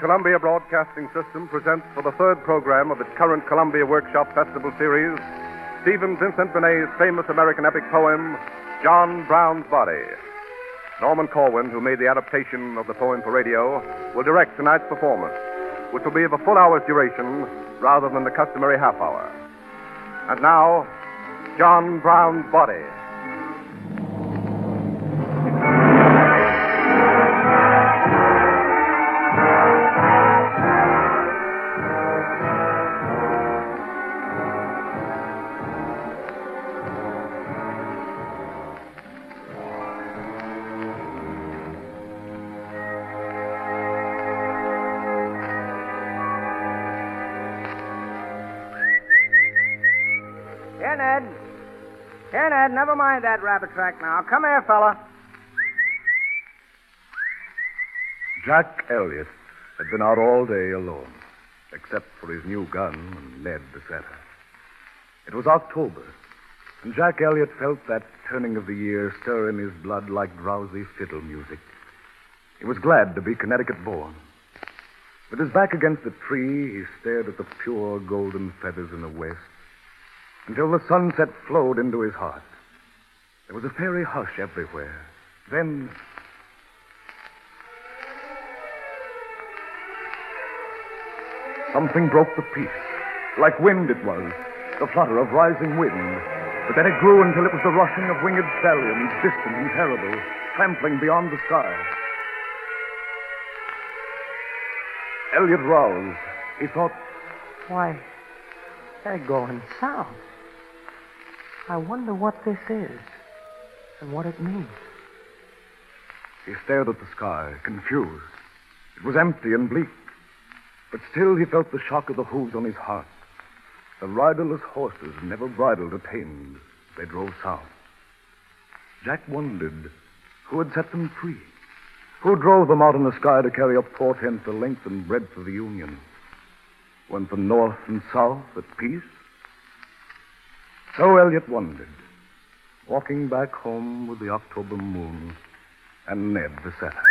Columbia Broadcasting System presents for the third program of its current Columbia Workshop Festival series, Stephen Vincent Benet's famous American epic poem, John Brown's Body. Norman Corwin, who made the adaptation of the poem for radio, will direct tonight's performance, which will be of a full hour's duration rather than the customary half hour. And now, John Brown's Body. Here, Ned, never mind that rabbit track now. Come here, fella. Jack Elliott had been out all day alone, except for his new gun and Ned the setter. It was October, and Jack Elliott felt that turning of the year stir in his blood like drowsy fiddle music. He was glad to be Connecticut-born. With his back against a tree, he stared at the pure golden feathers in the west, until the sunset flowed into his heart. There was a fairy hush everywhere. Then... something broke the peace. Like wind it was, the flutter of rising wind. But then it grew until it was the rushing of winged stallions, distant and terrible, trampling beyond the sky. Elliott roused. He thought, why, they're going south. I wonder what this is and what it means. He stared at the sky, confused. It was empty and bleak, but still he felt the shock of the hooves on his heart. The riderless horses, never bridled or tamed, they drove south. Jack wondered who had set them free, who drove them out in the sky to carry a portent the length and breadth of the Union. Went the north and south at peace? So Elliott wondered, walking back home with the October moon and Ned the setter.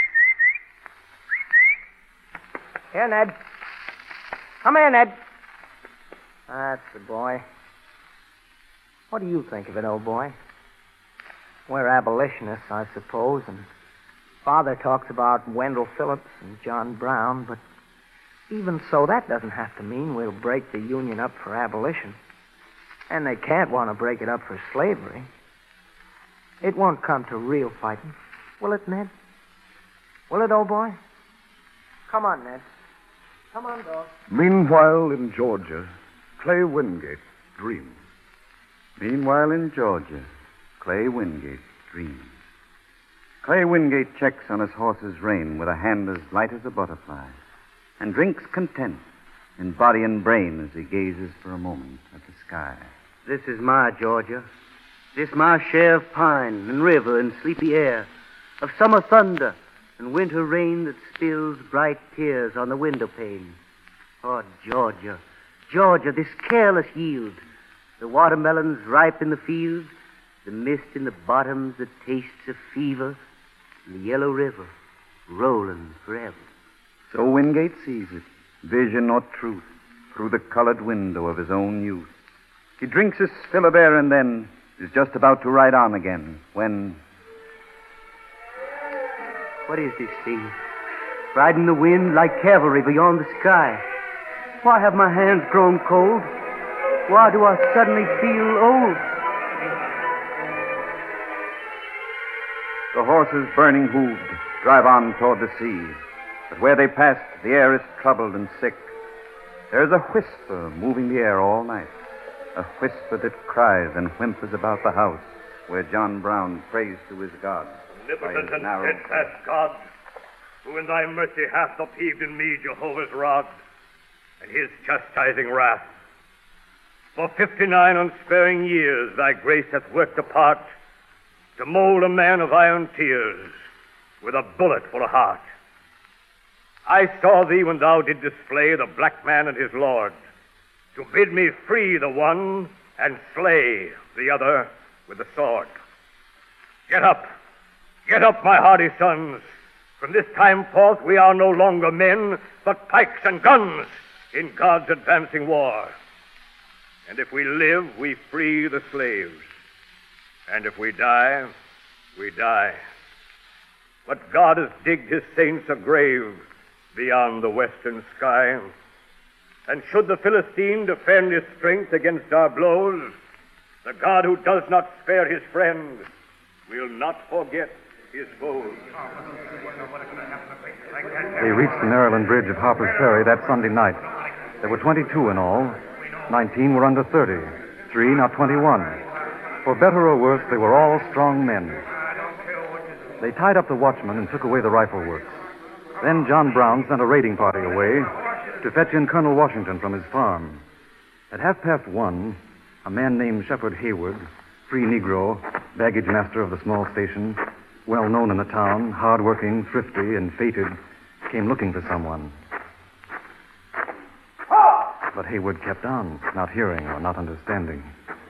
Here, Ned. Come here, Ned. That's the boy. What do you think of it, old boy? We're abolitionists, I suppose, and Father talks about Wendell Phillips and John Brown, but even so, that doesn't have to mean we'll break the Union up for abolition. And they can't want to break it up for slavery. It won't come to real fighting. Will it, Ned? Will it, old boy? Come on, Ned. Come on, dog. Meanwhile, in Georgia, Clay Wingate dreamed. Meanwhile, in Georgia, Clay Wingate dreams. Clay Wingate checks on his horse's rein with a hand as light as a butterfly, and drinks content in body and brain as he gazes for a moment at the sky. This is my Georgia. This my share of pine and river and sleepy air, of summer thunder and winter rain that spills bright tears on the window pane. Oh, Georgia, Georgia, this careless yield, the watermelons ripe in the field, the mist in the bottoms that tastes of fever, and the yellow river rolling forever. So Wingate sees it, vision or truth, through the colored window of his own youth. He drinks his fill of air and then is just about to ride on again when... What is this thing? Riding the wind like cavalry beyond the sky. Why have my hands grown cold? Why do I suddenly feel old? The horses, burning hooved, drive on toward the sea. But where they pass, the air is troubled and sick. There is a whisper moving the air all night. A whisper that cries and whimpers about the house where John Brown prays to his God. Omnipotent and steadfast God, who in thy mercy hast upheaved in me Jehovah's rod and his chastising wrath. For 59 unsparing years thy grace hath worked apart to mold a man of iron tears with a bullet for a heart. I saw thee when thou did display the black man and his lord, to bid me free the one and slay the other with the sword. Get up, my hardy sons, From this time forth, we are no longer men, but pikes and guns in God's advancing war. And if we live, we free the slaves. And if we die, we die. But God has digged his saints a grave beyond the western sky. And should the Philistine defend his strength against our blows, the God who does not spare his friend will not forget his foes. They reached the Maryland Bridge of Harper's Ferry that Sunday night. There were 22 in all. 19 were under 30. 3 not 21. For better or worse, they were all strong men. They tied up the watchman and took away the rifle works. Then John Brown sent a raiding party away to fetch in Colonel Washington from his farm. At 1:30, a man named Shepard Hayward, free Negro, baggage master of the small station, well known in the town, hard-working, thrifty, and fated, came looking for someone. But Hayward kept on, not hearing or not understanding.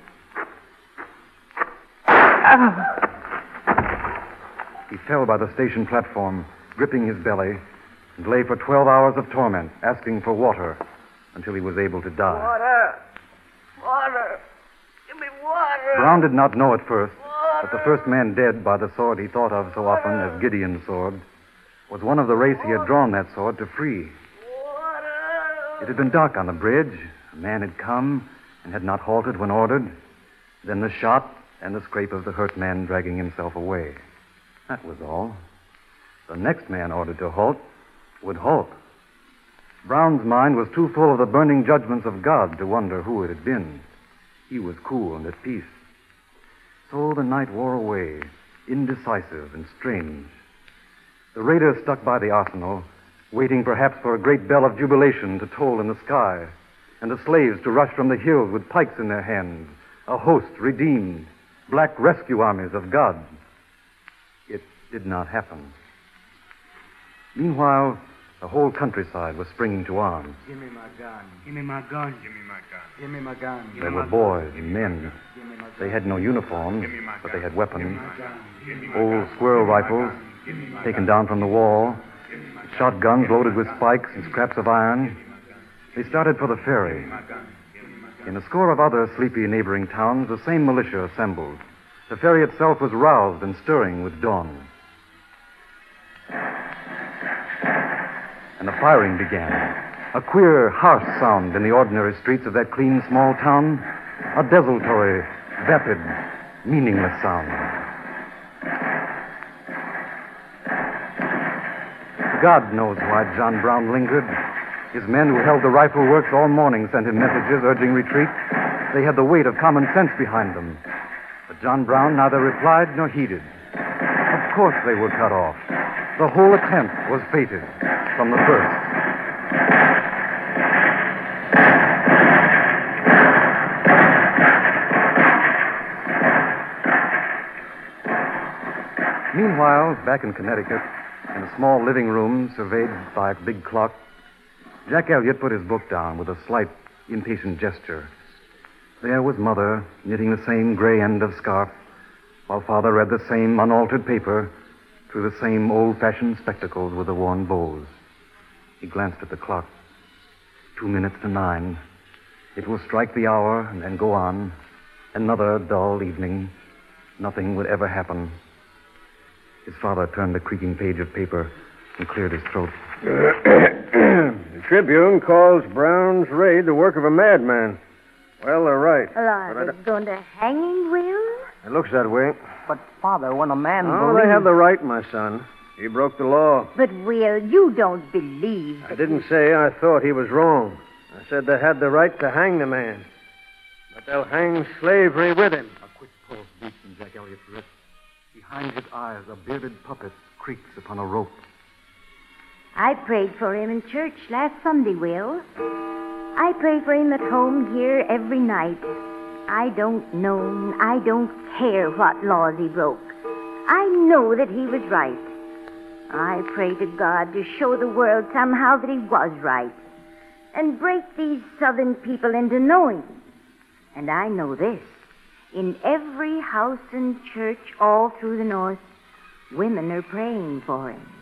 He fell by the station platform, gripping his belly, and lay for 12 hours of torment, asking for water, until he was able to die. Water! Water! Give me water! Brown did not know at first that the first man dead by the sword he thought of so often as Gideon's sword was one of the race he had drawn that sword to free. It had been dark on the bridge. A man had come and had not halted when ordered. Then the shot and the scrape of the hurt man dragging himself away. That was all. The next man ordered to halt would halt. Brown's mind was too full of the burning judgments of God to wonder who it had been. He was cool and at peace. So the night wore away, indecisive and strange. The raiders stuck by the arsenal, waiting perhaps for a great bell of jubilation to toll in the sky, and the slaves to rush from the hills with pikes in their hands, a host redeemed, black rescue armies of God. It did not happen. Meanwhile, the whole countryside was springing to arms. Give me my gun. Give me my gun. Give me my gun. Give me my gun. There were boys and men. They had no uniforms, but they had weapons. Old squirrel rifles, taken down from the wall, shotguns loaded with spikes and scraps of iron. They started for the ferry. In a score of other sleepy neighboring towns, the same militia assembled. The ferry itself was roused and stirring with dawn. And the firing began. A queer, harsh sound in the ordinary streets of that clean, small town. A desultory, vapid, meaningless sound. God knows why John Brown lingered. His men who held the rifle works all morning sent him messages urging retreat. They had the weight of common sense behind them. But John Brown neither replied nor heeded. Of course they were cut off. The whole attempt was fated from the first. Meanwhile, back in Connecticut, in a small living room surveyed by a big clock, Jack Elliott put his book down with a slight, impatient gesture. There was Mother, knitting the same gray end of scarf, while Father read the same unaltered paper through the same old-fashioned spectacles with the worn bows. He glanced at the clock. 2 minutes to 9. It will strike the hour and then go on. Another dull evening. Nothing would ever happen. His father turned the creaking page of paper and cleared his throat. The Tribune calls Brown's raid the work of a madman. Well, they're right. Well, are they going to hang him, Will? It looks that way. But, Father, when a man Oh, they have the right, my son. He broke the law. But, Will, you don't believe I didn't say I thought he was wrong. I said they had the right to hang the man. But they'll hang slavery with him. A quick pulse beats in Jack Elliott's wrist. Behind his eyes, a bearded puppet creaks upon a rope. I prayed for him in church last Sunday, Will. I pray for him at home here every night. I don't know, and I don't care what laws he broke. I know that he was right. I pray to God to show the world somehow that he was right and break these Southern people into knowing. And I know this. In every house and church all through the North, women are praying for him.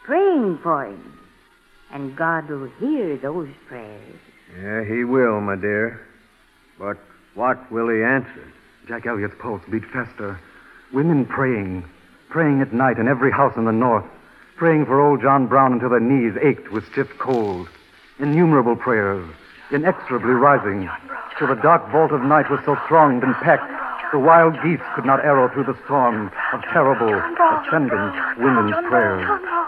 praying for him. And God will hear those prayers. Yeah, he will, my dear. But what will he answer? Jack Elliott's pulse beat faster. Women praying at night in every house in the north, praying for old John Brown until their knees ached with stiff cold. Innumerable prayers, inexorably rising, till the dark vault of night was so thronged and packed, the wild geese could not arrow through the storm of terrible, ascendant women's prayers.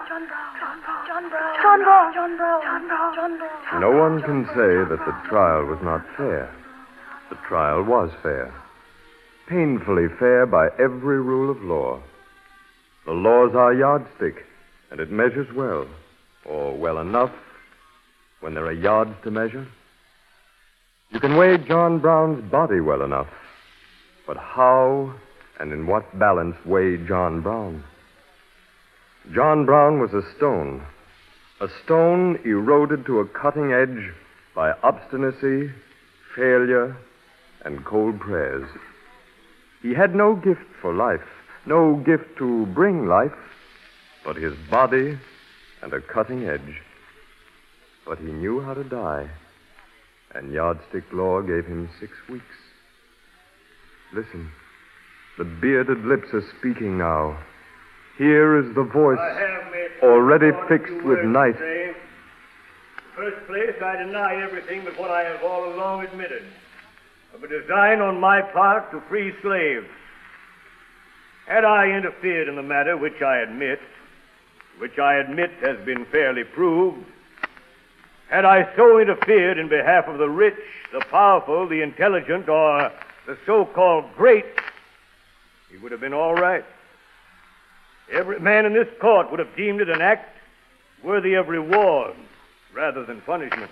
No one can say that the trial was not fair. The trial was fair. Painfully fair by every rule of law. The law's our yardstick, and it measures well, or well enough, when there are yards to measure. You can weigh John Brown's body well enough, but how and in what balance weigh John Brown? John Brown was a stone eroded to a cutting edge by obstinacy, failure, and cold prayers. He had no gift for life, no gift to bring life, but his body and a cutting edge. But he knew how to die, and yardstick law gave him 6 weeks. Listen, the bearded lips are speaking now. Here is the voice already fixed with night. In the first place, I deny everything but what I have all along admitted, of a design on my part to free slaves. Had I interfered in the matter, which I admit has been fairly proved, had I so interfered in behalf of the rich, the powerful, the intelligent, or the so-called great, he would have been all right. Every man in this court would have deemed it an act worthy of reward rather than punishment.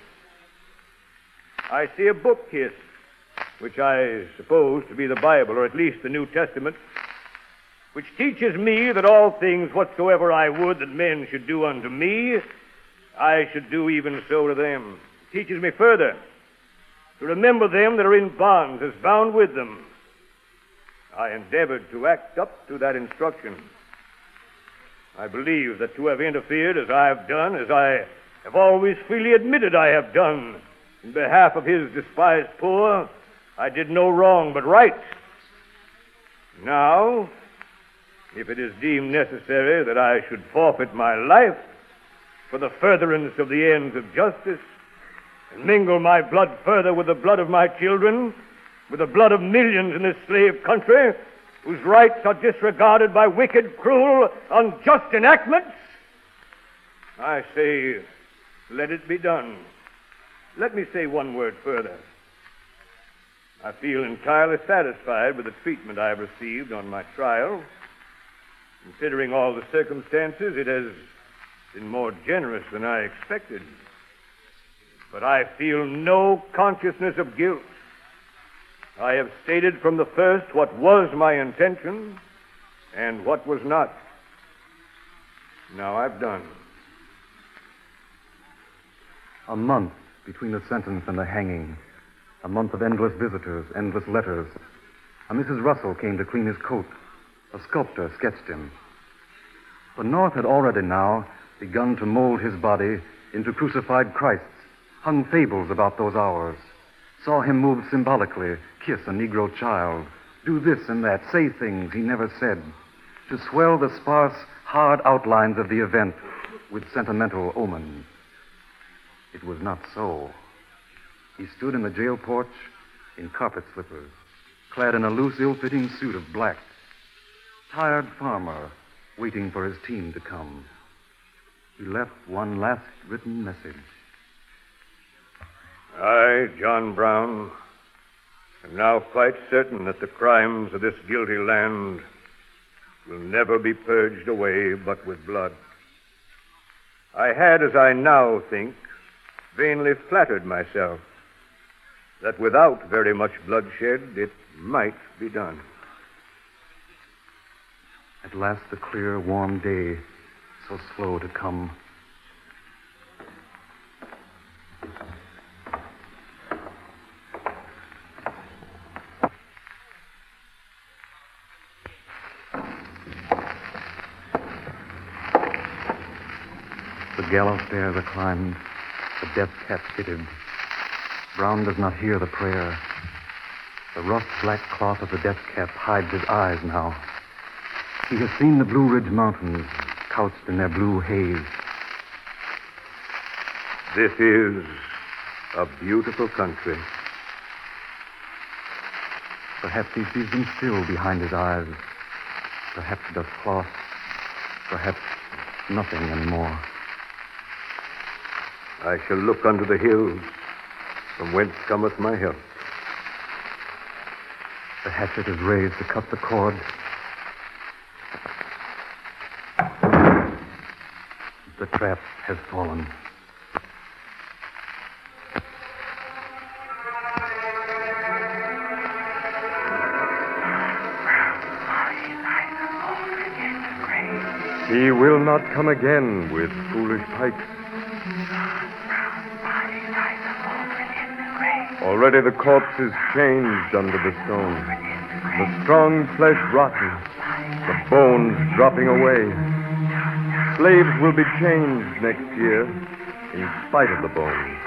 I see a book here, which I suppose to be the Bible, or at least the New Testament, which teaches me that all things whatsoever I would that men should do unto me, I should do even so to them. It teaches me further to remember them that are in bonds as bound with them. I endeavored to act up to that instruction. I believe that to have interfered as I have done, as I have always freely admitted I have done, in behalf of his despised poor, I did no wrong but right. Now, if it is deemed necessary that I should forfeit my life for the furtherance of the ends of justice, and mingle my blood further with the blood of my children, with the blood of millions in this slave country, whose rights are disregarded by wicked, cruel, unjust enactments, I say, let it be done. Let me say one word further. I feel entirely satisfied with the treatment I have received on my trial. Considering all the circumstances, it has been more generous than I expected. But I feel no consciousness of guilt. I have stated from the first what was my intention and what was not. Now I've done. A month between the sentence and the hanging. A month of endless visitors, endless letters. A Mrs. Russell came to clean his coat. A sculptor sketched him. The North had already now begun to mold his body into crucified Christs, hung fables about those hours, saw him move symbolically, kiss a Negro child, do this and that, say things he never said, to swell the sparse, hard outlines of the event with sentimental omens. It was not so. He stood in the jail porch in carpet slippers, clad in a loose, ill-fitting suit of black. Tired farmer waiting for his team to come. He left one last written message. I, John Brown, am now quite certain that the crimes of this guilty land will never be purged away but with blood. I had, as I now think, vainly flattered myself that without very much bloodshed it might be done. At last the clear, warm day, so slow to come. The gallows stairs are climbed. The death cap fitted. Brown does not hear the prayer. The rough black cloth of the death cap hides his eyes now. He has seen the Blue Ridge Mountains couched in their blue haze. This is a beautiful country. Perhaps he sees them still behind his eyes. Perhaps it does cloth. Perhaps nothing anymore. I shall look unto the hills, from whence cometh my help. The hatchet is raised to cut the cord. The trap has fallen. He will not come again with foolish pikes. Already the corpse is changed under the stone. The strong flesh rotten, the bones dropping away. Slaves will be changed next year, in spite of the bones.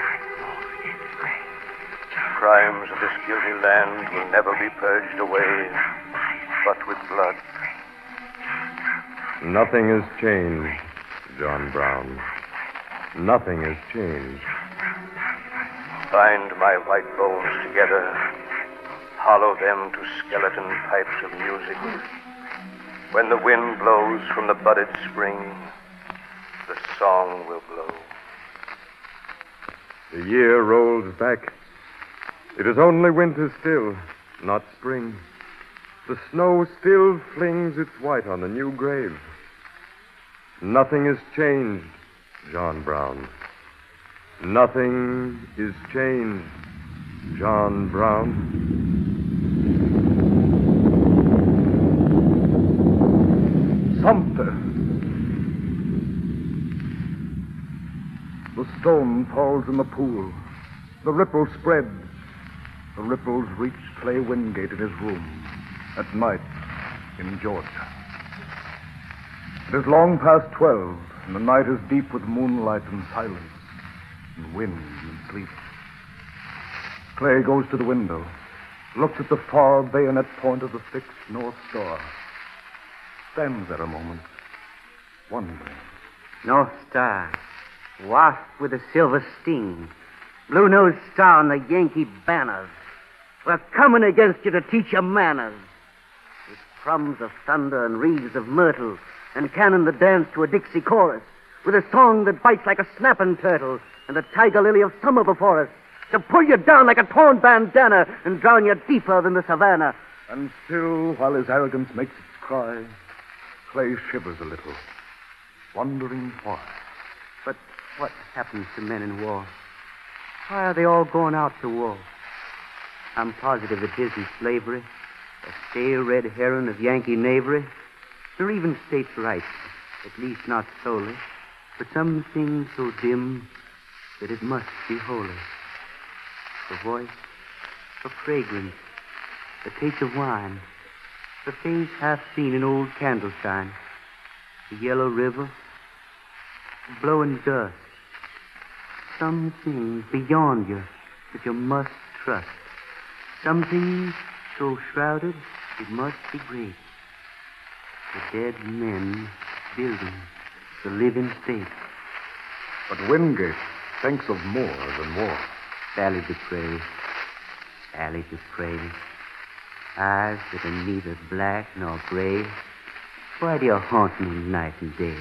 Crimes of this guilty land will never be purged away, but with blood. Nothing has changed, John Brown. Nothing has changed. Bind my white bones together, hollow them to skeleton pipes of music. When the wind blows from the budded spring, the song will blow. The year rolls back. It is only winter still, not spring. The snow still flings its white on the new grave. Nothing has changed, John Brown. Nothing is changed, John Brown. Sumter. The stone falls in the pool. The ripple spreads. The ripples reach Clay Wingate in his room at night in Georgia. It is long past 12, and the night is deep with moonlight and silence, and wind and sleep. Clay goes to the window, looks at the far bayonet point of the fixed North Star, stands there a moment, wondering. North Star, wasp with a silver sting, blue-nosed star on the Yankee banners. We're coming against you to teach you manners. With crumbs of thunder and wreaths of myrtle, and cannon that dance to a Dixie chorus, with a song that bites like a snapping turtle, and the tiger lily of summer before us, to pull you down like a torn bandana and drown you deeper than the savannah. And still, while his arrogance makes its cry, Clay shivers a little, wondering why. But what happens to men in war? Why are they all going out to war? I'm positive it isn't slavery, a stale red heron of Yankee knavery, nor even states' rights, at least not solely, but something so dim that it must be holy. A voice, a fragrance, a taste of wine, a face half seen in old candle shine, the yellow river, blowing dust, something beyond you that you must trust, something so shrouded it must be great. The dead men building the living state. But Wingate thinks of more than war. Sally Dupre, Sally Dupre, eyes that are neither black nor gray. Why do you haunt me night and day?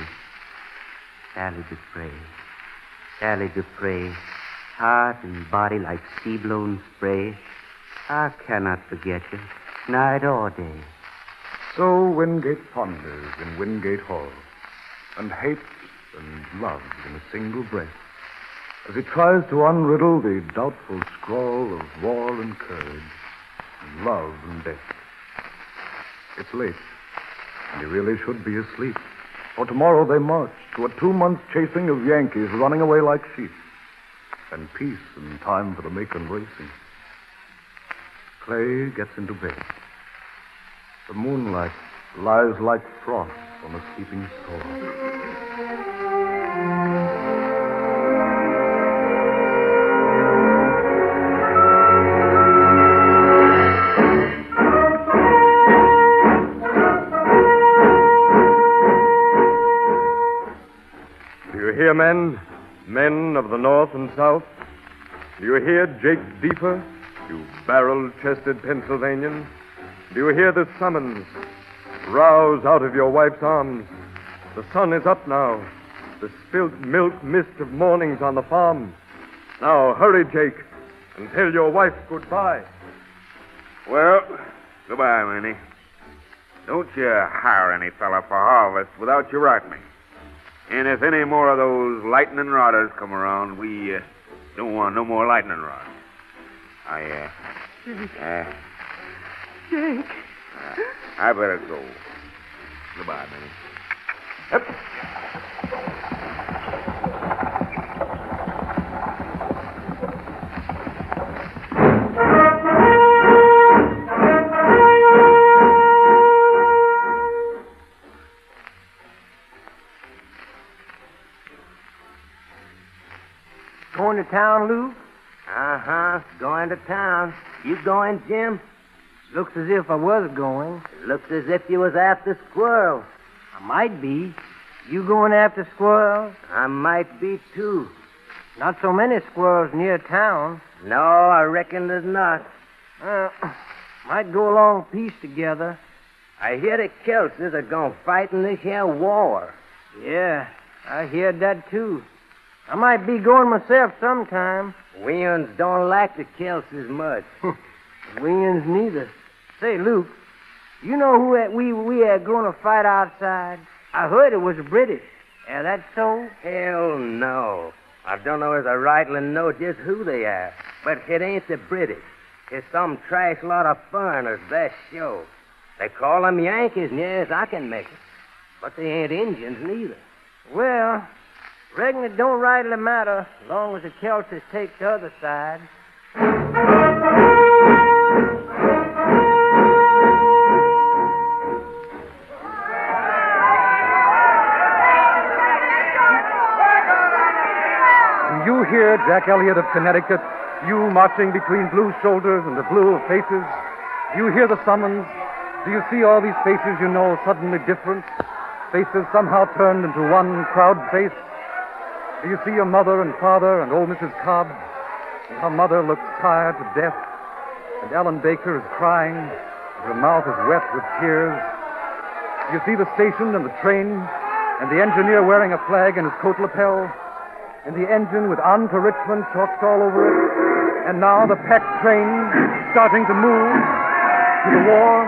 Sally Dupre, Sally Dupre, heart and body like sea-blown spray. I cannot forget you, night or day. So Wingate ponders in Wingate Hall, and hates and loves in a single breath, as he tries to unriddle the doubtful scrawl of war and courage, and love and death. It's late, and he really should be asleep, for tomorrow they march to a 2-month chasing of Yankees running away like sheep, and peace and time for the Macon racing. Clay gets into bed. The moonlight lies like frost on a sleeping storm. men, men of the North and South? Do you hear Jake Deeper, you barrel-chested Pennsylvanian? Do you hear the summons? Rouse out of your wife's arms. The sun is up now. The spilt milk mist of morning's on the farm. Now, hurry, Jake, and tell your wife goodbye. Well, goodbye, Minnie. Don't you hire any fella for harvest without you write me. And if any more of those lightning rodders come around, we don't want no more lightning rods. Jake. I better go. Goodbye, Minnie. Yep. Going to town, Lou? Uh-huh. Going to town. You going, Jim? Looks as if I was going. Looks as if you was after squirrels. I might be. You going after squirrels? I might be, too. Not so many squirrels near town. No, I reckon there's not. Might go along piece together. I hear the Kelses are going to fight in this here war. Yeah, I heard that, too. I might be going myself sometime. We uns don't like the Kelses much. We uns neither. Say, Luke, you know who we are going to fight outside? I heard it was the British. Yeah, that so? Hell no. I don't know as I rightly know just who they are. But it ain't the British. It's some trash lot of foreigners, that's sure. They call them Yankees near as I can make it. But they ain't Indians neither. Well, reckon it don't rightly matter as long as the Kelses take the other side. Do you hear Jack Elliott of Connecticut, you marching between blue shoulders and the blue of faces? Do you hear the summons? Do you see all these faces you know suddenly different? Faces somehow turned into one proud face? Do you see your mother and father and old Mrs. Cobb? And her mother looks tired to death, and Ellen Baker is crying, and her mouth is wet with tears. Do you see the station and the train, and the engineer wearing a flag in his coat lapel, and the engine with "On to Richmond" chalked all over it, and now the packed train starting to move to the war?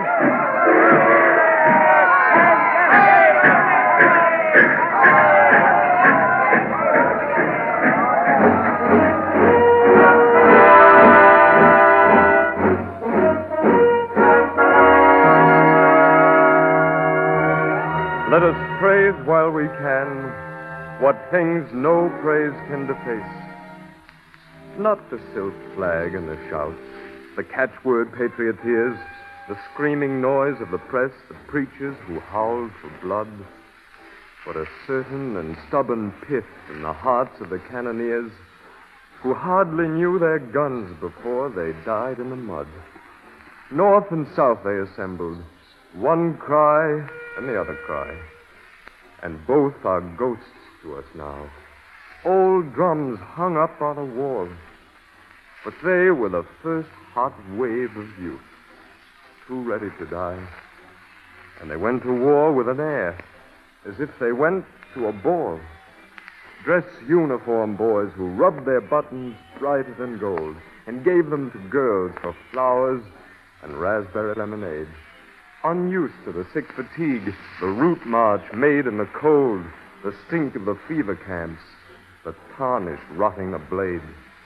Let us praise while we can what things no praise can deface. Not the silk flag and the shouts, the catchword patrioteers, the screaming noise of the press that preaches who howled for blood, but a certain and stubborn pith in the hearts of the cannoneers who hardly knew their guns before they died in the mud. North and south they assembled, one cry and the other cry, and both are ghosts to us now. Old drums hung up on a wall, but they were the first hot wave of youth, too ready to die. And they went to war with an air, as if they went to a ball. Dress uniform boys who rubbed their buttons brighter than gold and gave them to girls for flowers and raspberry lemonade. Unused to the sick fatigue, the route march made in the cold, the stink of the fever camps, the tarnish rotting the blade.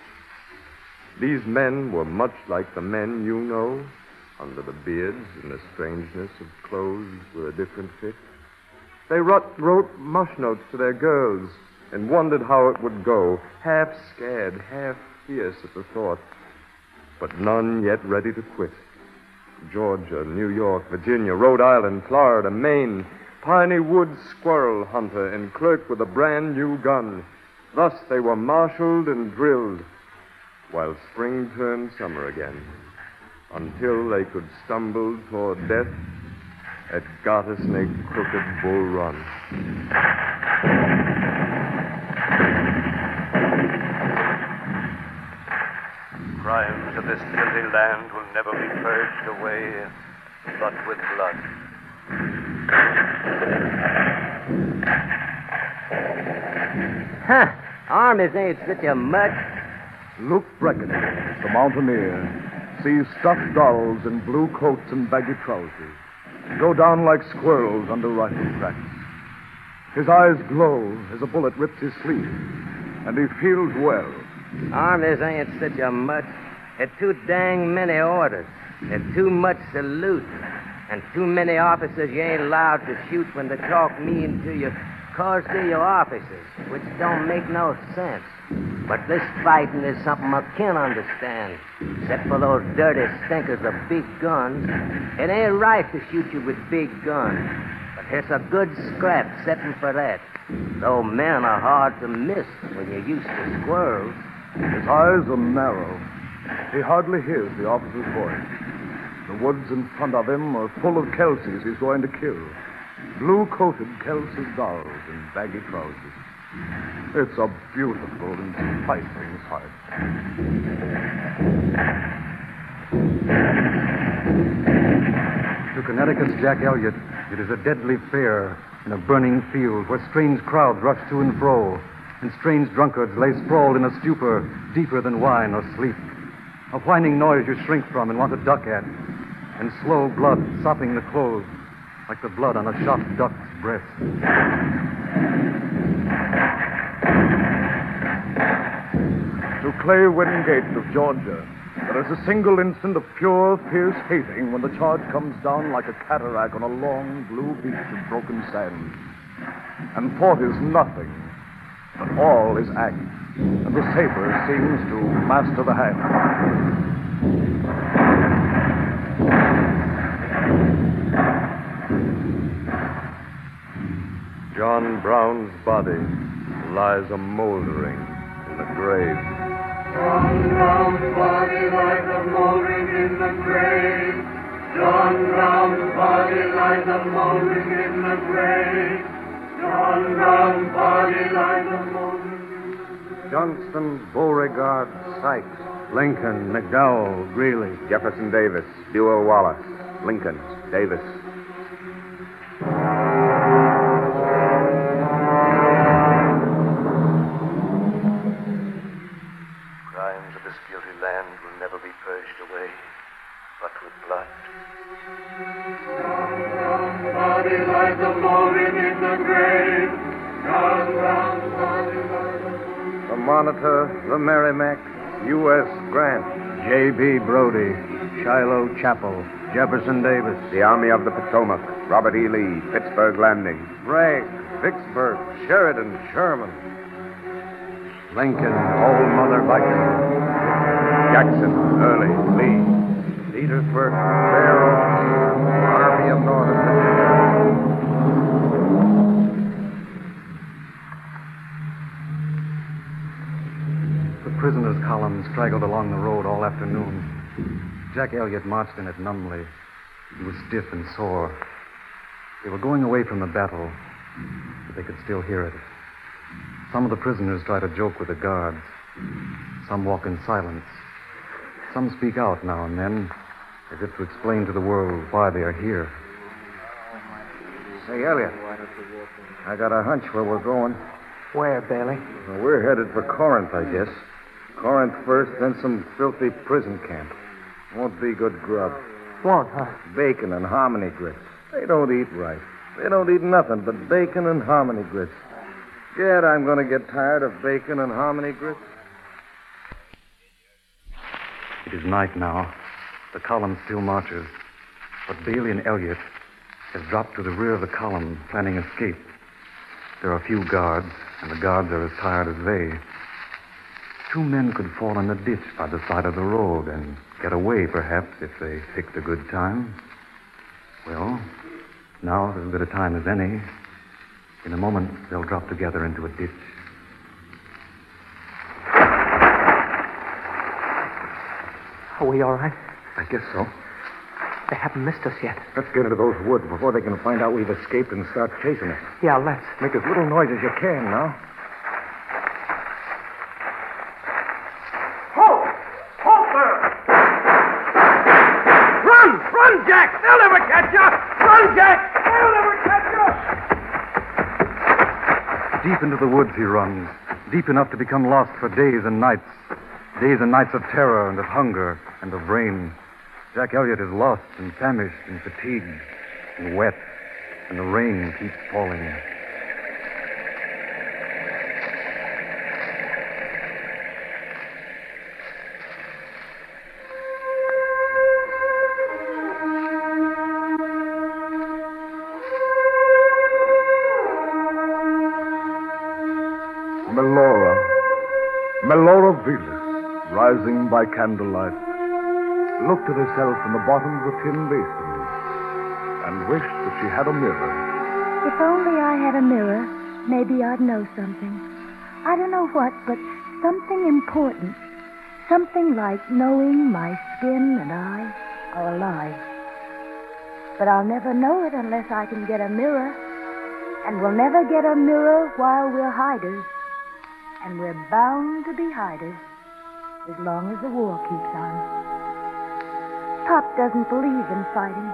These men were much like the men you know, under the beards and the strangeness of clothes with a different fit. They wrote mush notes to their girls and wondered how it would go, half scared, half fierce at the thought, but none yet ready to quit. Georgia, New York, Virginia, Rhode Island, Florida, Maine, Piney Woods squirrel hunter and clerk with a brand new gun. Thus they were marshaled and drilled, while spring turned summer again, until they could stumble toward death at Garter Snake Crooked Bull Run. Crimes of this guilty land will never be purged away, but with blood. Huh. Armies ain't such a mutt. Luke Brecken, the mountaineer, sees stuffed dolls in blue coats and baggy trousers go down like squirrels under rifle cracks. His eyes glow as a bullet rips his sleeve, and he feels well. Armies ain't such a mutt. There's too dang many orders. There's too much salute. And too many officers you ain't allowed to shoot when they talk mean to you. Cause they're your officers, which don't make no sense. But this fighting is something I can't understand. Except for those dirty stinkers of big guns. It ain't right to shoot you with big guns. But there's a good scrap setting for that. Though men are hard to miss when you're used to squirrels. His eyes are narrow. He hardly hears the officer's voice. The woods in front of him are full of Kelseys he's going to kill. Blue-coated Kelsey dolls in baggy trousers. It's a beautiful and enticing sight. To Connecticut's Jack Elliott, it is a deadly fair in a burning field where strange crowds rush to and fro, and strange drunkards lay sprawled in a stupor deeper than wine or sleep. A whining noise you shrink from and want to duck at, and slow blood sopping the clothes like the blood on a shot duck's breast. To Clay Wingate of Georgia, there is a single instant of pure, fierce hating when the charge comes down like a cataract on a long, blue beach of broken sand. And thought is nothing, but all is act, and the saber seems to master the hand. John Brown's body lies a moldering in the grave. John Brown's body lies a moldering in the grave. John Brown's body lies a moldering in the grave. John Brown's body lies a moldering in the grave. Johnston, Beauregard, Sykes, Lincoln, McDowell, Greeley, Jefferson Davis, Buell Wallace, Lincoln, Davis. Crimes of this guilty land will never be purged away, but with blood. John Brown's body lies a moldering in the grave. John Brown's body lies a moldering. the Monitor, the Merrimack, U.S. Grant, J.B. Brody, Shiloh Chapel, Jefferson Davis, The Army of the Potomac, Robert E. Lee, Pittsburgh Landing. Bragg, Vicksburg, Sheridan, Sherman, Lincoln, Old Mother Viking, Jackson, Early, Lee. Petersburg, Barrow, Army of Northern Virginia. The prisoners' column straggled along the road all afternoon. Jack Elliott marched in it numbly. He was stiff and sore. They were going away from the battle, but they could still hear it. Some of the prisoners try to joke with the guards. Some walk in silence. Some speak out now and then, as if to explain to the world why they are here. Say, Elliot, I got a hunch where we're going. Where, Bailey? Well, we're headed for Corinth, I guess. Corinth first, then some filthy prison camp. Won't be good grub. Won't, huh? Bacon and hominy grits. They don't eat right. They don't eat nothing but bacon and hominy grits. Gad, I'm going to get tired of bacon and hominy grits. It is night now. The column still marches. But Bailey and Elliott have dropped to the rear of the column, planning escape. There are few guards, and the guards are as tired as they. 2 men could fall in a ditch by the side of the road and get away, perhaps, if they picked a good time. Well, now is as good a time as any. In a moment, they'll drop together into a ditch. Are we all right? I guess so. They haven't missed us yet. Let's get into those woods before they can find out we've escaped and start chasing us. Yeah, let's. Make as little noise as you can now. Halt! Halt there! Deep into the woods he runs, deep enough to become lost for days and nights of terror and of hunger and of rain. Jack Elliott is lost and famished and fatigued and wet, and the rain keeps falling. Melora Velis, rising by candlelight, looked at herself in the bottom of the tin basin and wished that she had a mirror. If only I had a mirror, maybe I'd know something. I don't know what, but something important. Something like knowing my skin and I are alive. But I'll never know it unless I can get a mirror. And we'll never get a mirror while we're hiders. And we're bound to be hiders as long as the war keeps on. Pop doesn't believe in fighting.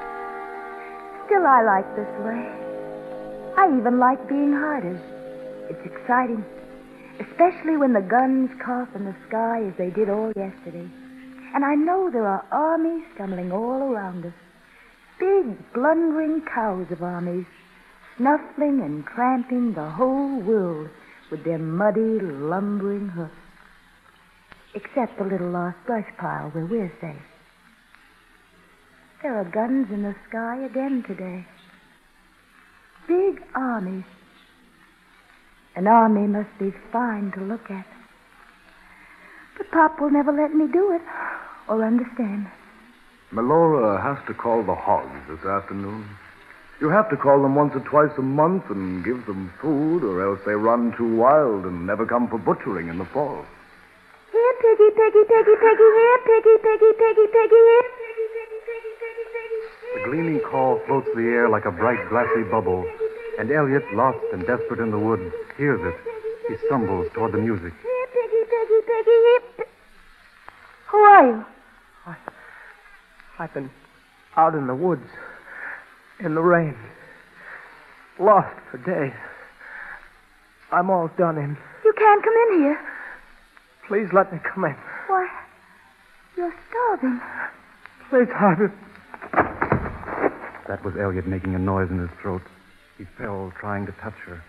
Still, I like this way. I even like being hiders. It's exciting, especially when the guns cough in the sky as they did all yesterday. And I know there are armies stumbling all around us. Big, blundering cows of armies, snuffling and tramping the whole world with their muddy, lumbering hoofs. Except the little lost brush pile where we're safe. There are guns in the sky again today. Big armies. An army must be fine to look at. But Pop will never let me do it or understand. Melora has to call the hogs this afternoon. You have to call them once or twice a month and give them food, or else they run too wild and never come for butchering in the fall. Here, piggy, piggy, piggy, piggy, here, piggy, piggy, piggy, piggy, here, piggy, piggy, piggy, piggy, piggy. The gleaming call floats the air like a bright, glassy bubble, and Elliot, lost and desperate in the woods, hears it. He stumbles toward the music. Here, piggy, piggy, piggy, here. Who are you? I've been out in the woods. In the rain. Lost for days. I'm all done in. You can't come in here. Please let me come in. Why, you're starving. Please, Harvey. That was Elliot making a noise in his throat. He fell, trying to touch her.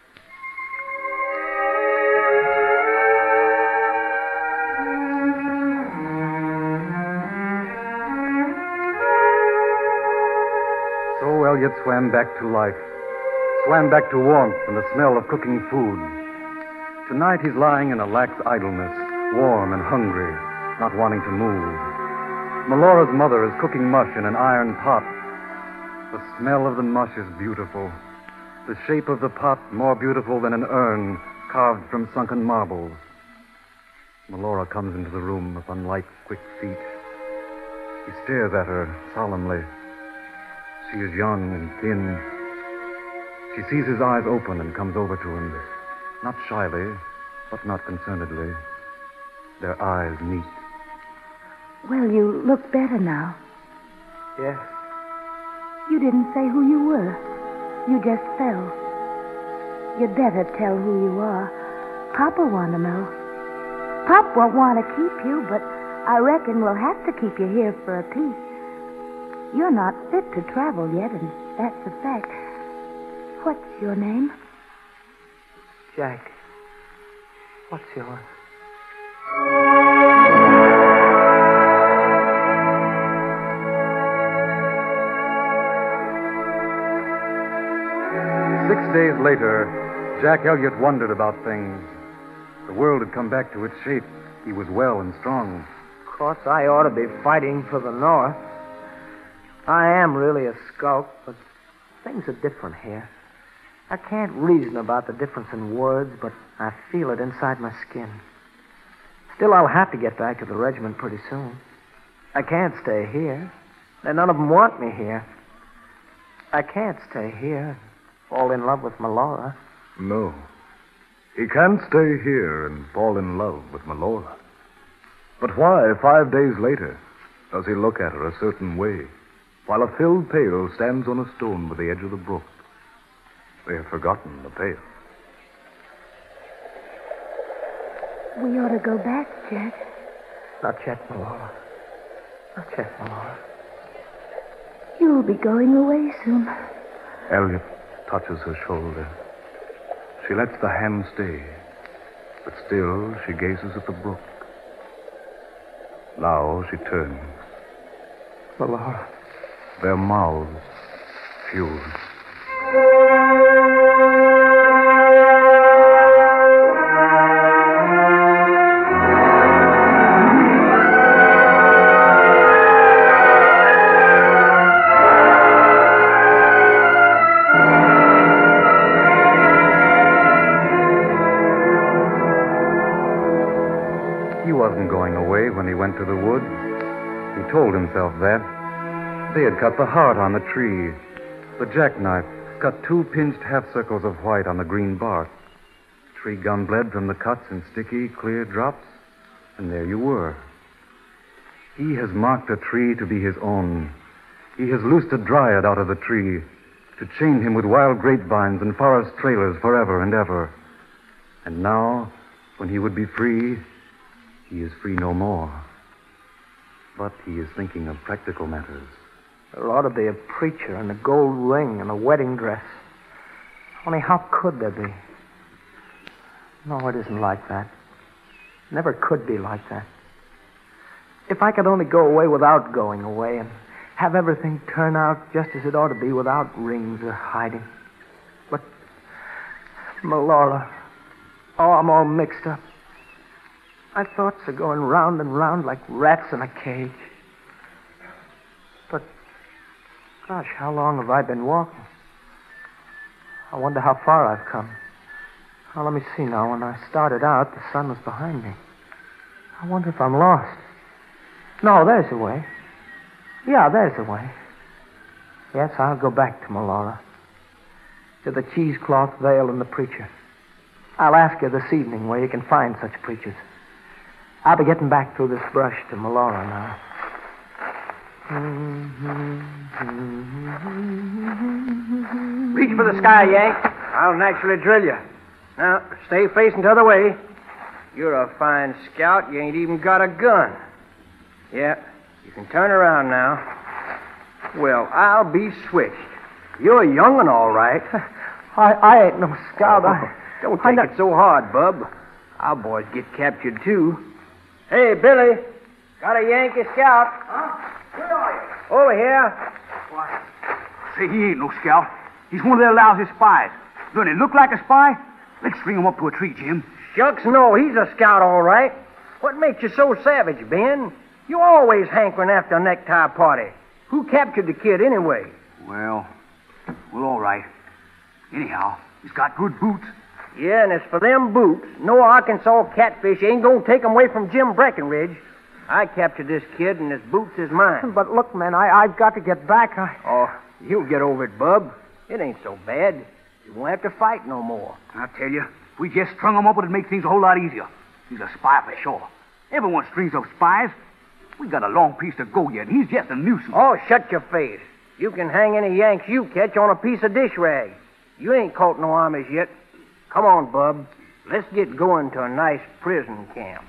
So Elliot swam back to life. Swam back to warmth and the smell of cooking food. Tonight he's lying in a lax idleness, warm and hungry, not wanting to move. Melora's mother is cooking mush in an iron pot. The smell of the mush is beautiful. The shape of the pot more beautiful than an urn carved from sunken marbles. Melora comes into the room with unlight, quick feet. He stares at her solemnly. She is young and thin. She sees his eyes open and comes over to him, not shyly, but not concernedly. Their eyes meet. Well, you look better now. Yes. You didn't say who you were. You just fell. You'd better tell who you are. Pop will want to know. Pop won't want to keep you, but I reckon we'll have to keep you here for a piece. You're not fit to travel yet, and that's a fact. What's your name? Jack. What's yours? Six days later, Jack Elliott wondered about things. The world had come back to its shape. He was well and strong. Of course, I ought to be fighting for the North. I am really a scout, but things are different here. I can't reason about the difference in words, but I feel it inside my skin. Still, I'll have to get back to the regiment pretty soon. I can't stay here. And none of them want me here. I can't stay here and fall in love with Melora. No. He can't stay here and fall in love with Melora. But why, 5 days later, does he look at her a certain way, while a filled pail stands on a stone by the edge of the brook? They have forgotten the pail. We ought to go back, Jack. Not yet, Melora. Not yet, Melora. You'll be going away soon. Elliot touches her shoulder. She lets the hand stay, but still she gazes at the brook. Now she turns. Melora. Their mouths fuse. He wasn't going away when he went to the wood. He told himself that. They had cut the heart on the tree. The jackknife cut 2 pinched half circles of white on the green bark. Tree gum bled from the cuts in sticky, clear drops, and there you were. He has marked a tree to be his own. He has loosed a dryad out of the tree to chain him with wild grapevines and forest trailers forever and ever. And now, when he would be free, he is free no more. But he is thinking of practical matters. There ought to be a preacher and a gold ring and a wedding dress. Only how could there be? No, it isn't like that. Never could be like that. If I could only go away without going away and have everything turn out just as it ought to be without rings or hiding. But, Melora, oh, I'm all mixed up. My thoughts are going round and round like rats in a cage. But, gosh, how long have I been walking? I wonder how far I've come. Now, let me see now. When I started out, the sun was behind me. I wonder if I'm lost. No, there's the way. Yeah, there's the way. Yes, I'll go back to Melora. To the cheesecloth veil and the preacher. I'll ask her this evening where you can find such preachers. I'll be getting back through this brush to Melora now. Reach for the sky, Yank. I'll naturally drill you. Now, stay facing the other way. You're a fine scout. You ain't even got a gun. Yeah, you can turn around now. Well, I'll be switched. You're a young'un, all right. I ain't no scout. Don't take it so hard, bub. Our boys get captured, too. Hey, Billy. Got a Yankee scout. Huh? Where are you? Over here. Why? Say, he ain't no scout. He's one of their lousy spies. Doesn't he look like a spy? Let's string him up to a tree, Jim. Shucks, no, he's a scout, all right. What makes you so savage, Ben? You always hankering after a necktie party. Who captured the kid, anyway? Well, all right. Anyhow, he's got good boots. Yeah, and as for them boots, no Arkansas catfish ain't gonna take 'em away from Jim Breckenridge. I captured this kid, and his boots is mine. But look, man, I've got to get back. Oh, you'll get over it, bub. It ain't so bad. You won't have to fight no more. I tell you, if we just strung him up, it'd make things a whole lot easier. He's a spy for sure. Everyone strings up spies. We got a long piece to go yet, and he's just a nuisance. Oh, shut your face. You can hang any Yanks you catch on a piece of dish rag. You ain't caught no armies yet. Come on, bub. Let's get going to a nice prison camp.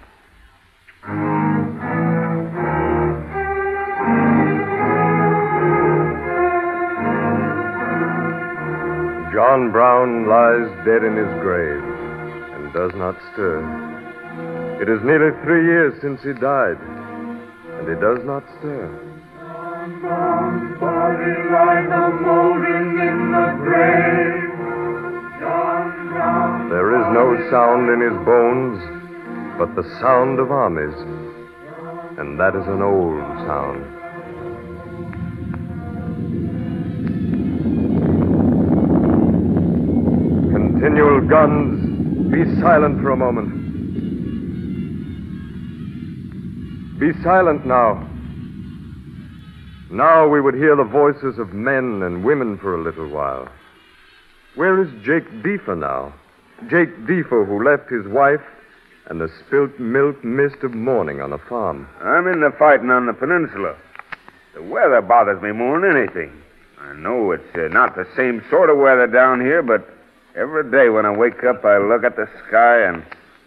John Brown lies dead in his grave and does not stir. It is nearly 3 years since he died, and he does not stir. John Brown's body lies a-moldering in the grave. John Brown. There is no sound in his bones but the sound of armies, and that is an old sound. Continual guns, be silent for a moment. Be silent now. Now we would hear the voices of men and women for a little while. Where is Jake Deefer now? Jake Deefer, who left his wife and the spilt milk mist of mourning on the farm. I'm in the fighting on the peninsula. The weather bothers me more than anything. I know it's not the same sort of weather down here, but every day when I wake up, I look at the sky and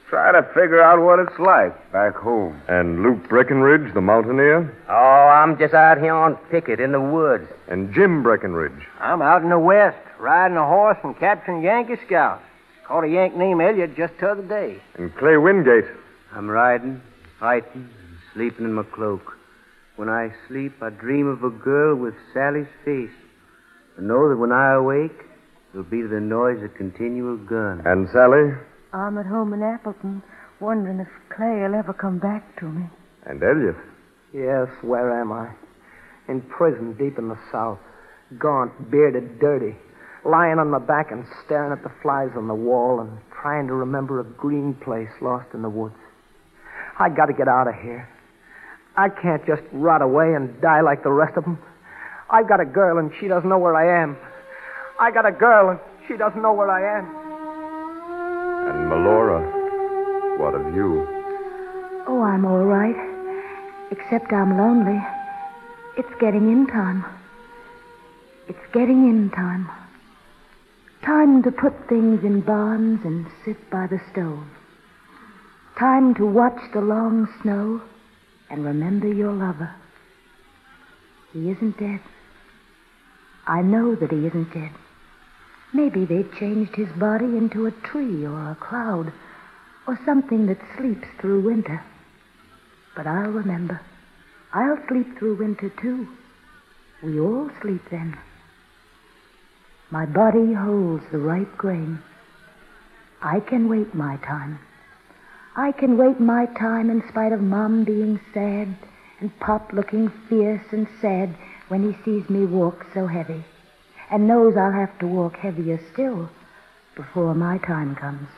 Try to figure out what it's like back home. And Luke Breckenridge, the mountaineer? Oh, I'm just out here on picket in the woods. And Jim Breckenridge? I'm out in the west, riding a horse and capturing Yankee scouts. Caught a Yank named Elliott just the other day. And Clay Wingate? I'm riding, fighting, and sleeping in my cloak. When I sleep, I dream of a girl with Sally's face. I know that when I awake, it'll be to the noise of continual gun. And Sally? I'm at home in Appleton, wondering if Clay will ever come back to me. And Elliot? Yes, where am I? In prison deep in the South. Gaunt, bearded, dirty. Lying on my back and staring at the flies on the wall and trying to remember a green place lost in the woods. I got to get out of here. I can't just rot away and die like the rest of them. I've got a girl and she doesn't know where I am. I got a girl and she doesn't know where I am. And Melora, what of you? Oh, I'm all right. Except I'm lonely. It's getting in time. It's getting in time. Time to put things in barns and sit by the stove. Time to watch the long snow and remember your lover. He isn't dead. I know that he isn't dead. Maybe they've changed his body into a tree or a cloud or something that sleeps through winter. But I'll remember. I'll sleep through winter, too. We all sleep then. My body holds the ripe grain. I can wait my time. I can wait my time in spite of Mom being sad and Pop looking fierce and sad when he sees me walk so heavy and knows I'll have to walk heavier still before my time comes.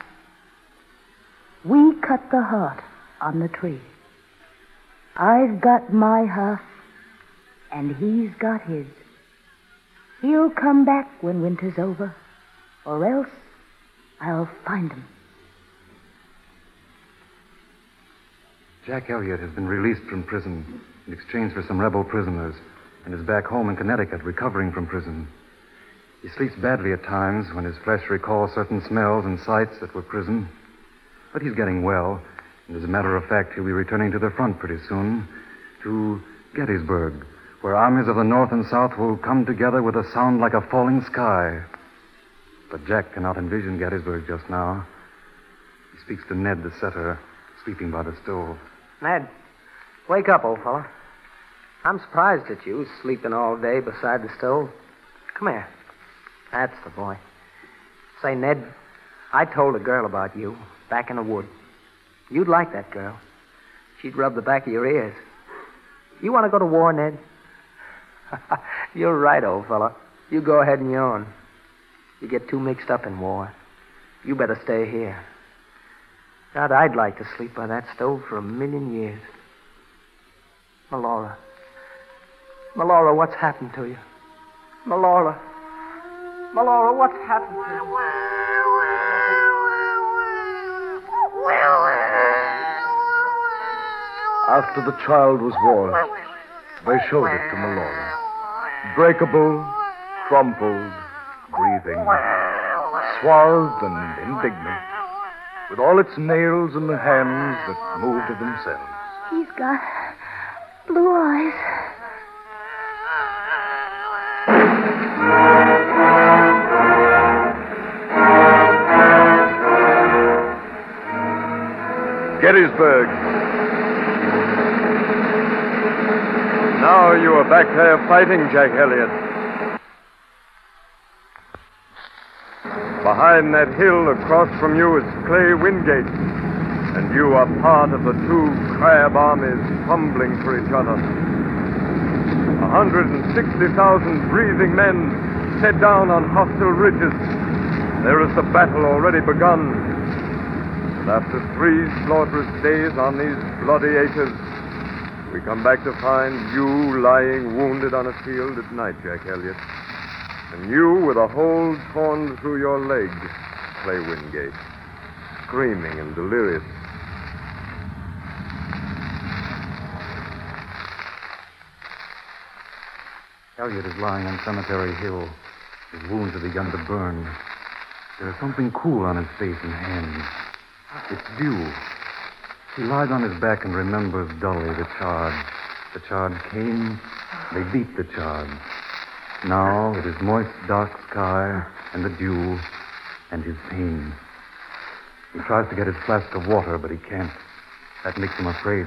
We cut the heart on the tree. I've got my hearth and he's got his. He'll come back when winter's over, or else I'll find him. Jack Elliott has been released from prison in exchange for some rebel prisoners and is back home in Connecticut recovering from prison. He sleeps badly at times when his flesh recalls certain smells and sights that were prison. But he's getting well, and as a matter of fact, he'll be returning to the front pretty soon, to Gettysburg, where armies of the North and South will come together with a sound like a falling sky. But Jack cannot envision Gettysburg just now. He speaks to Ned, the setter, sleeping by the stove. Ned, wake up, old fella. I'm surprised at you, sleeping all day beside the stove. Come here. That's the boy. Say, Ned, I told a girl about you back in the wood. You'd like that girl. She'd rub the back of your ears. You want to go to war, Ned? You're right, old fella. You go ahead and yawn. You get too mixed up in war. You better stay here. God, I'd like to sleep by that stove for 1,000,000 years. Melora. Melora, what's happened to you? Melora. Melora, what's happened to you? After the child was born, they showed it to Melora. Breakable, crumpled, breathing, swathed and indignant, with all its nails and the hands that moved of themselves. He's got blue eyes. Gettysburg. Now you are back there fighting, Jack Elliott. Behind that hill across from you is Clay Wingate, and you are part of the two crab armies fumbling for each other. 160,000 breathing men set down on hostile ridges. There is the battle already begun. And after 3 slaughterous days on these bloody acres, we come back to find you lying wounded on a field at night, Jack Elliott. And you with a hole torn through your leg, Clay Wingate, screaming and delirious. Elliott is lying on Cemetery Hill. His wounds have begun to burn. There is something cool on his face and hands. It's dew. He lies on his back and remembers dully the charge. The charge came. They beat the charge. Now it is moist, dark sky and the dew and his pain. He tries to get his flask of water, but he can't. That makes him afraid.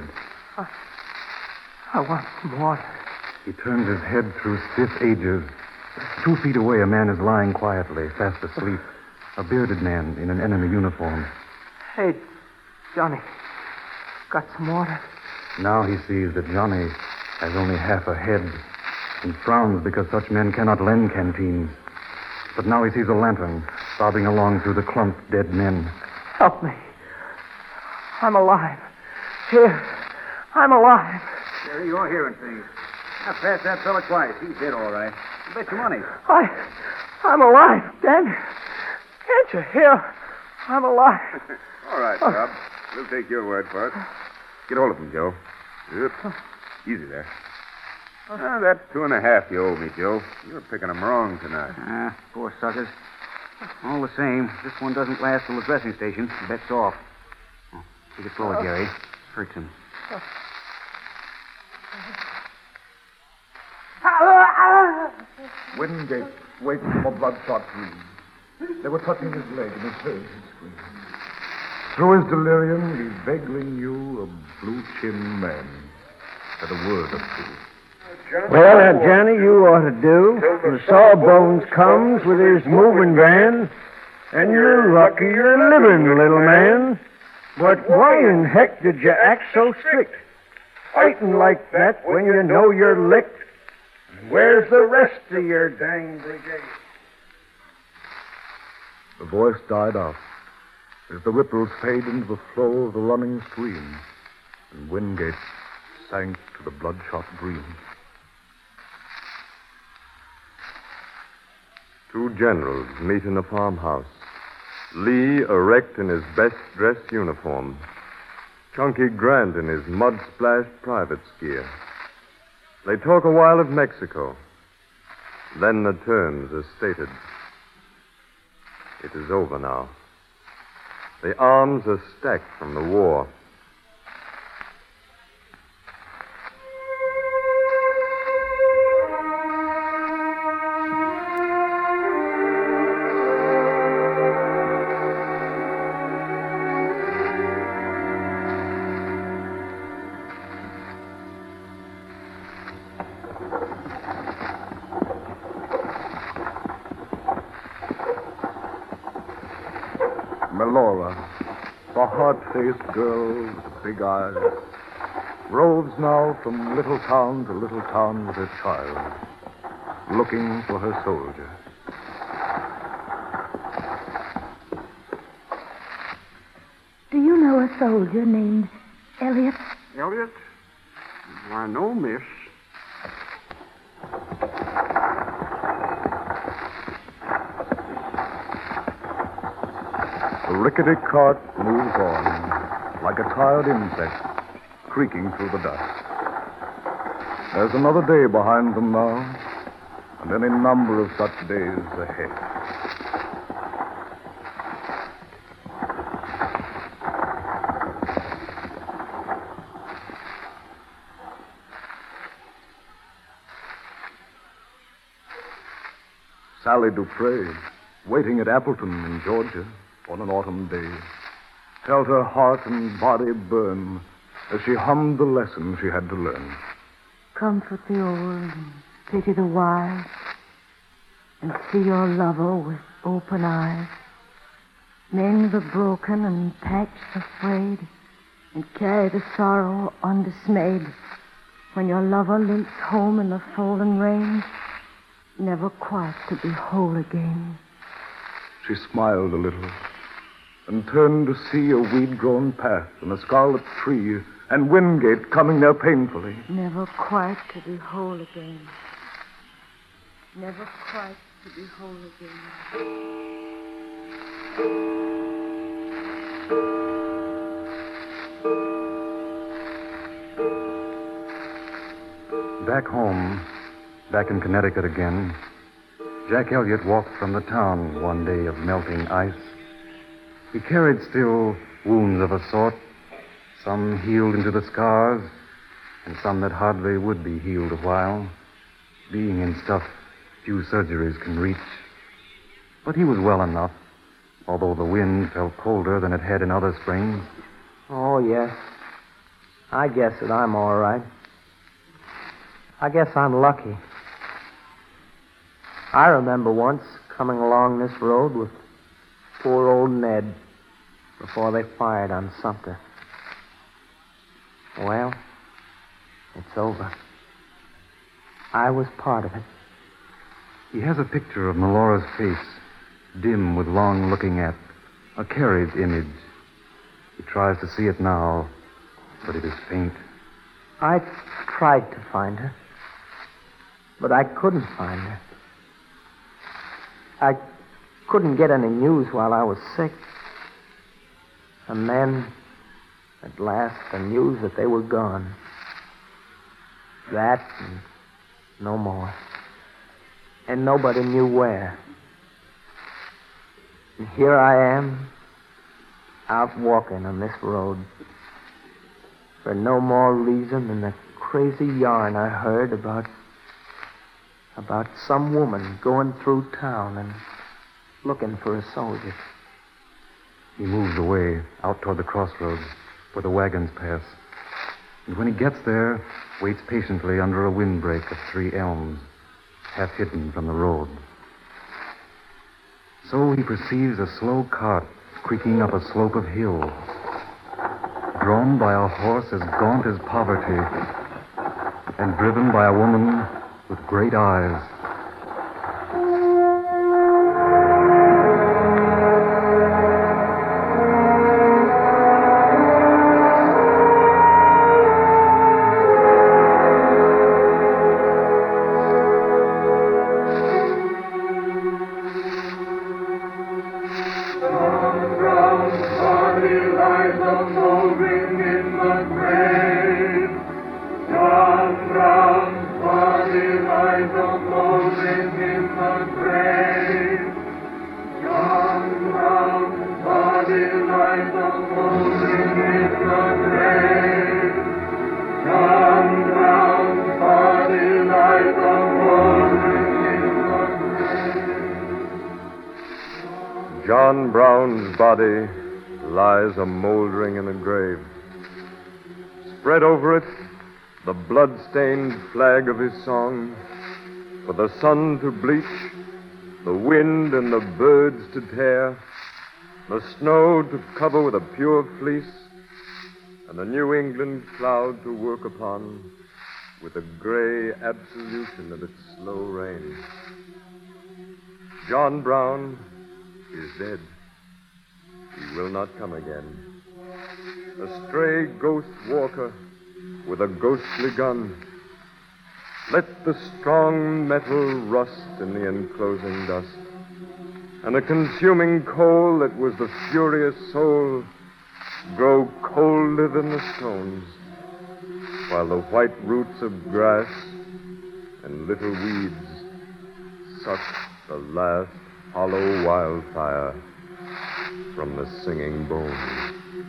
I want some water. He turns his head through stiff ages. 2 feet away, a man is lying quietly, fast asleep. A bearded man in an enemy uniform. Hey, Johnny. Got some water? Now he sees that Johnny has only half a head and frowns because such men cannot lend canteens. But now he sees a lantern bobbing along through the clumped dead men. Help me. I'm alive. Here. I'm alive. Jerry, you're hearing things. Now, pass that fella twice. He's dead, all right. You bet your money. I'm alive, Dan. Can't you hear? I'm alive. All right, Bob. We'll take your word for it. Get hold of him, Joe. Yep. Easy there. That 2.5 you owe me, Joe. You're picking them wrong tonight. Poor suckers. All the same, this one doesn't last till the dressing station. The bet's off. Oh, take it slow, Jerry. Hurts him. Wingate waited for bloodshot dreams. They were touching his leg, and he heard his scream. Through his delirium, he vaguely knew a blue-chinned man said a word or two. Well, now, Johnny, you ought to do. The Sawbones comes with his moving van, and you're lucky you're living, little man. But why in heck did you act so strict? Fighting like that when you know you're licked? Where's the rest of your dang brigade? The voice died out as the ripples fade into the flow of the running stream, and Wingate sank to the bloodshot dream. 2 generals meet in a farmhouse. Lee erect in his best-dressed uniform. Chunky Grant in his mud-splashed private's gear. They talk a while of Mexico. Then the terms are stated. It is over now. The arms are stacked from the war. Melora, the hard-faced girl with the big eyes, roves now from little town to little town with her child, looking for her soldier. Do you know a soldier named Elliot? Elliot? Why, no, miss. The rickety cart moves on like a tired insect, creaking through the dust. There's another day behind them now, and any number of such days ahead. Sally Dupre, waiting at Appleton in Georgia on an autumn day, felt her heart and body burn as she hummed the lesson she had to learn. Comfort the old and pity the wise, and see your lover with open eyes. Mend the broken and patch the frayed, and carry the sorrow undismayed. When your lover limps home in the fallen rain, never quite to be whole again. She smiled a little and turned to see a weed-grown path and a scarlet tree and Wingate coming there painfully. Never quite to be whole again. Never quite to be whole again. Back home, back in Connecticut again, Jack Elliott walked from the town one day of melting ice. He carried still wounds of a sort, some healed into the scars, and some that hardly would be healed a while, being in stuff few surgeries can reach. But he was well enough, although the wind felt colder than it had in other springs. Oh, yes. I guess that I'm all right. I guess I'm lucky. I remember once coming along this road with poor old Ned before they fired on Sumter. Well, it's over. I was part of it. He has a picture of Melora's face, dim with long looking at, a carried image. He tries to see it now, but it is faint. I tried to find her, but I couldn't find her. I couldn't get any news while I was sick. And then, at last, the news that they were gone. That and no more. And nobody knew where. And here I am, out walking on this road. For no more reason than the crazy yarn I heard about some woman going through town and looking for a soldier. He moves away, out toward the crossroads, where the wagons pass. And when he gets there, waits patiently under a windbreak of 3 elms, half hidden from the road. So he perceives a slow cart creaking up a slope of hill, drawn by a horse as gaunt as poverty, and driven by a woman with great eyes. John Brown's body lies a-moldering in a grave. Spread over it, the blood-stained flag of his song, for the sun to bleach, the wind and the birds to tear, the snow to cover with a pure fleece, and the New England cloud to work upon with a gray absolution of its slow rain. John Brown is dead. He will not come again. A stray ghost walker with a ghostly gun. Let the strong metal rust in the enclosing dust, and the consuming coal that was the furious soul grow colder than the stones, while the white roots of grass and little weeds suck the last hollow wildfire from the singing bones.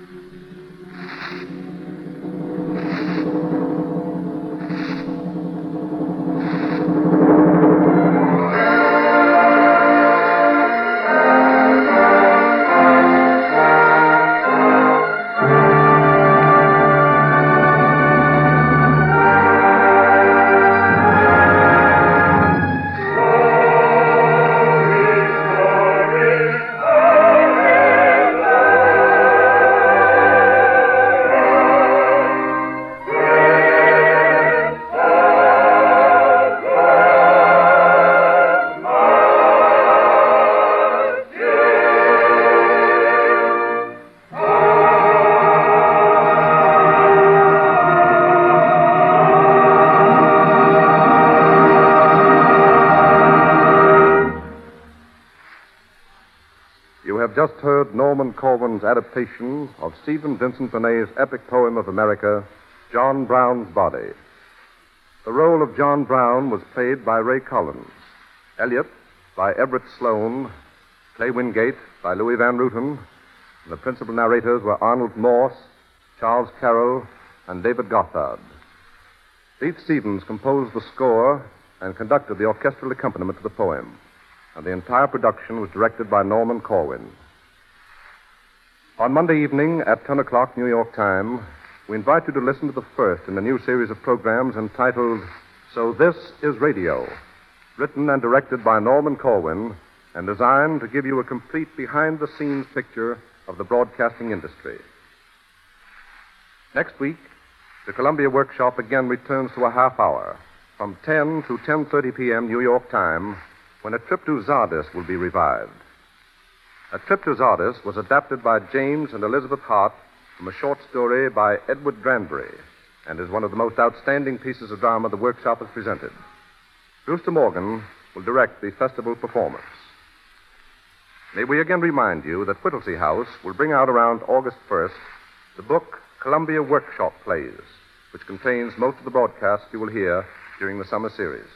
Just heard Norman Corwin's adaptation of Stephen Vincent Benet's epic poem of America, John Brown's Body. The role of John Brown was played by Ray Collins, Elliot by Everett Sloane, Clay Wingate by Louis Van Ruten, The principal narrators were Arnold Morse, Charles Carroll, and David Gothard. Steve Stevens composed the score and conducted the orchestral accompaniment to the poem, and the entire production was directed by Norman Corwin. On Monday evening at 10 o'clock New York time, we invite you to listen to the first in a new series of programs entitled So This Is Radio, written and directed by Norman Corwin and designed to give you a complete behind-the-scenes picture of the broadcasting industry. Next week, the Columbia Workshop again returns to a half hour from 10 to 10:30 p.m. New York time, when A Trip to Zardes will be revived. A Trip to Zardes was adapted by James and Elizabeth Hart from a short story by Edward Granbury and is one of the most outstanding pieces of drama the Workshop has presented. Brewster Morgan will direct the festival performance. May we again remind you that Whittlesey House will bring out around August 1st the book Columbia Workshop Plays, which contains most of the broadcasts you will hear during the summer series.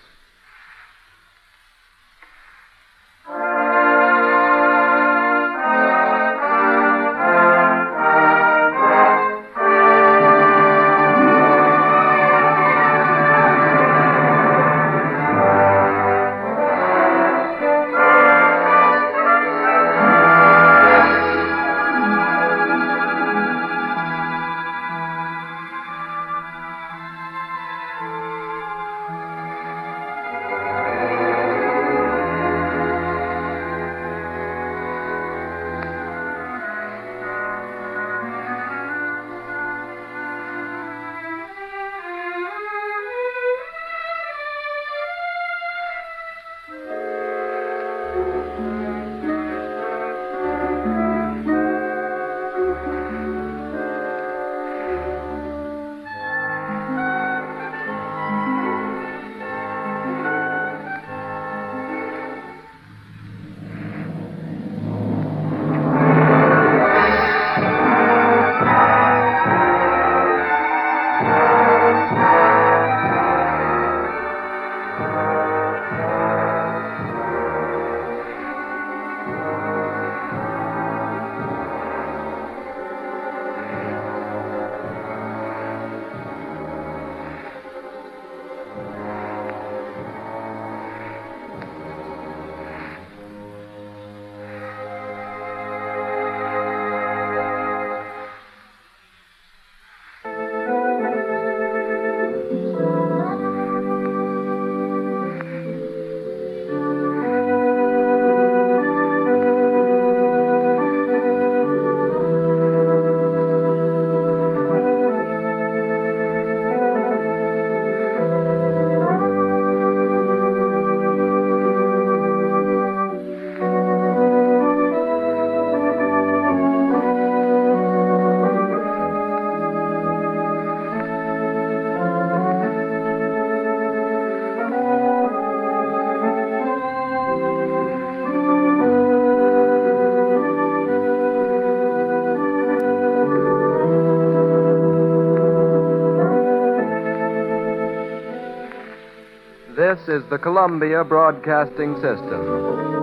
This is the Columbia Broadcasting System.